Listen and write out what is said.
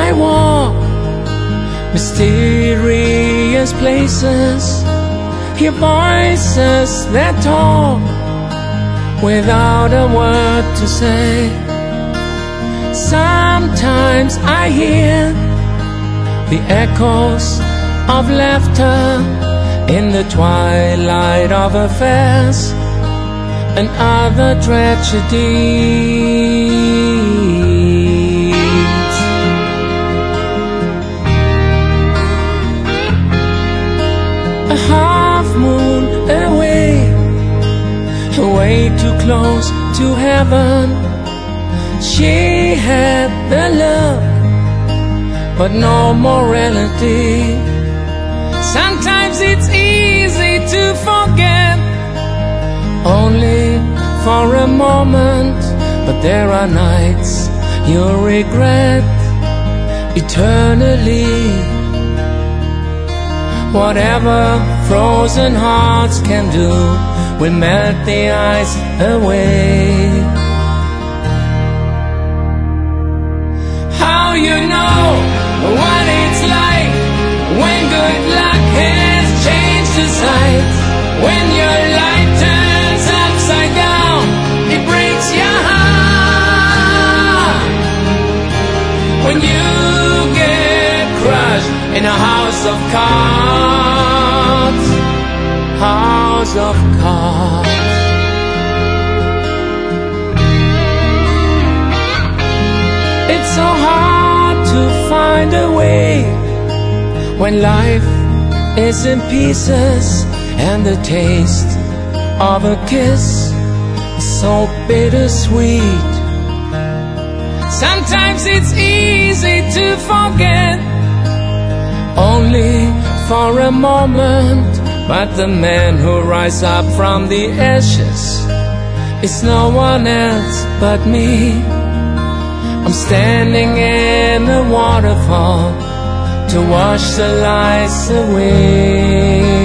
I walk mysterious places, hear voices that talk without a word to say. Sometimes I hear the echoes of laughter in the twilight of affairs and other tragedies. A half moon away, way too close to heaven, she had the look but no morality. Sometimes it's easy to forget, only for a moment, but there are nights you'll regret eternally. Whatever frozen hearts can do will melt the ice away. How you know what it's like when good luck has changed the sight? When your life turns upside down, it breaks your heart. When you get crushed in a house of cards, house of cards. It's so hard to find a way when life is in pieces and the taste of a kiss is so bittersweet. Sometimes it's easy to forget, only for a moment, but the man who rises up from the ashes is no one else but me. I'm standing in a waterfall to wash the lies away.